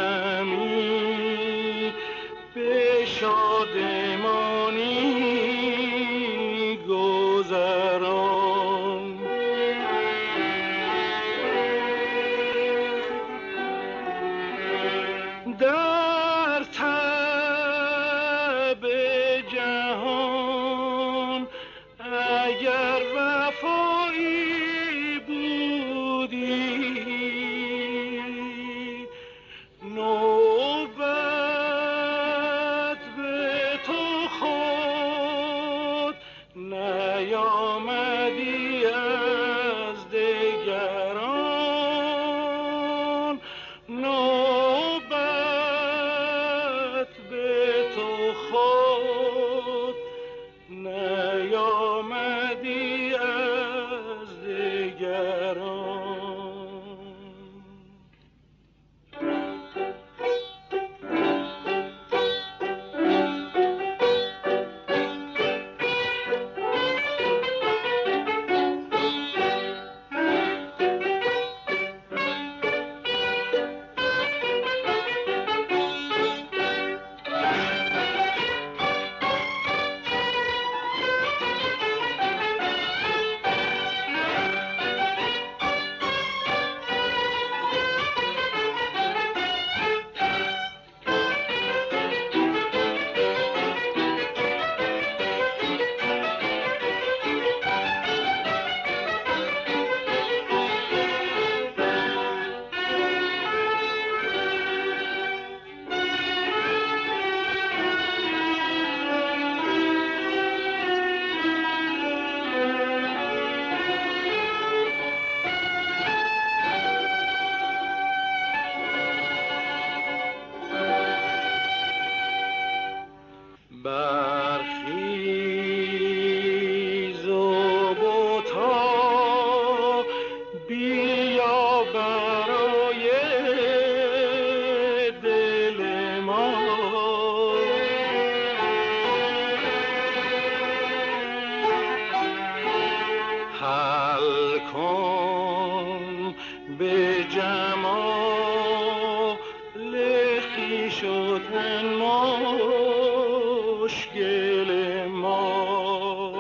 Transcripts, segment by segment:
عالمی به شادمانی گذران. در تب جهان اگر وفایی بودی، نوبت به تو خود نیامدی از دگران. نوبت به تو خود نیامدی از دگران. برخیز و بتا بیا برای دل ما، حل کن به جمال خویش و تن مشکل ما.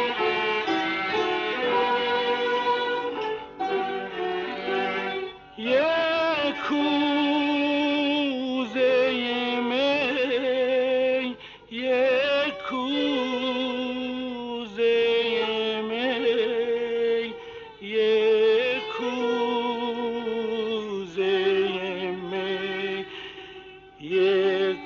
یک کوزه می، یک کوزه می، یک کوزه می، یک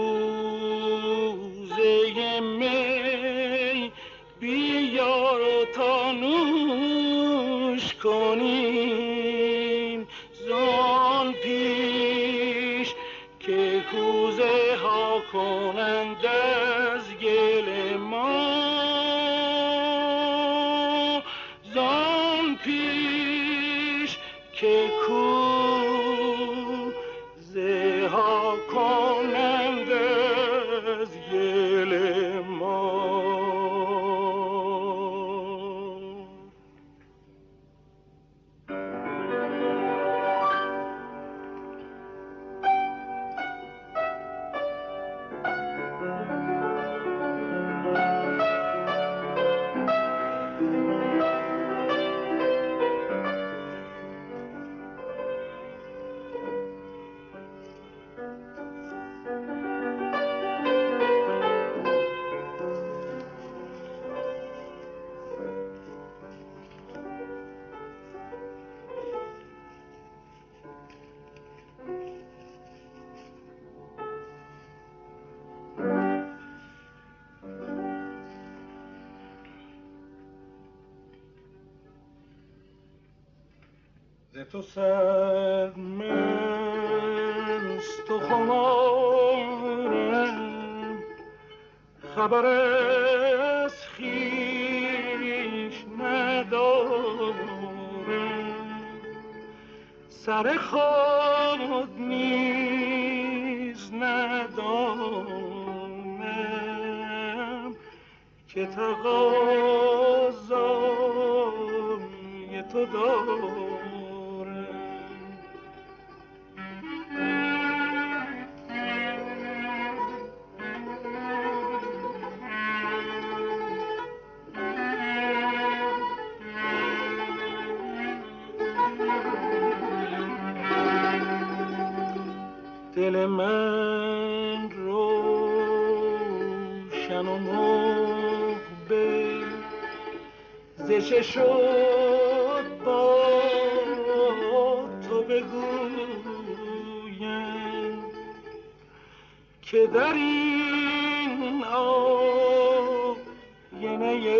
کوزه می بیار تا نوش کنیم، زان پیش که کوزه ها کنند از گل ما. زان پیش که کوزه ها کنند از گل ما. ز تو سرد مست و خمارم، خبر از خویش ندارم. سر خود نیز ندانم که تقاضای تو دارم. دل من روشن و مقبل ز چه شد با تو بگویم که در این آینه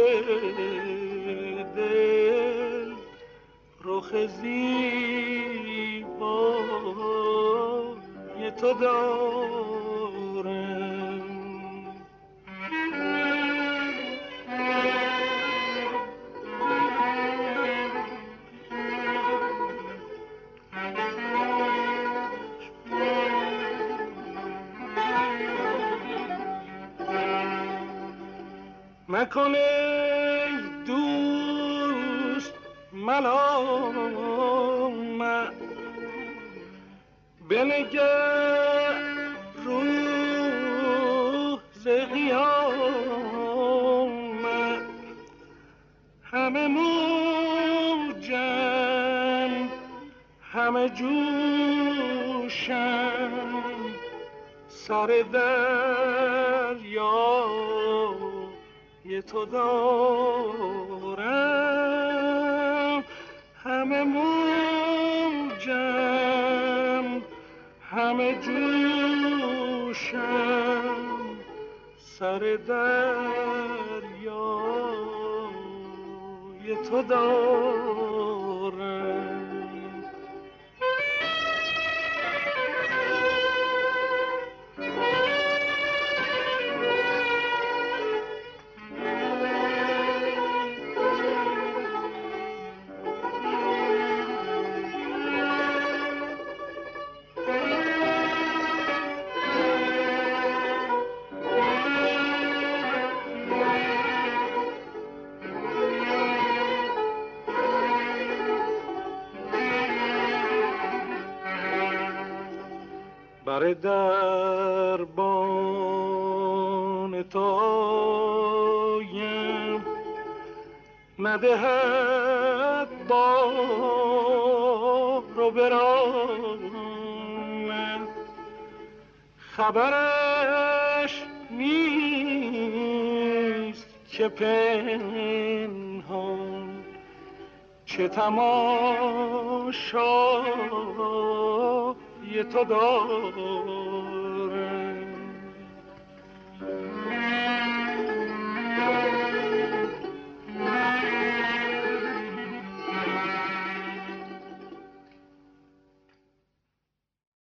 دل رخ زیبای تو دارم. مکن ای دوست ملامت بنگر روز قیامت همه موجم همه جوشم سر دریای تو دارم همه موجم همه جوشم سر دریای تو دارم. بر دربان تو آیم ندهد بار و برامد خبرش نیست که پنهان چه تماشای تو دارم.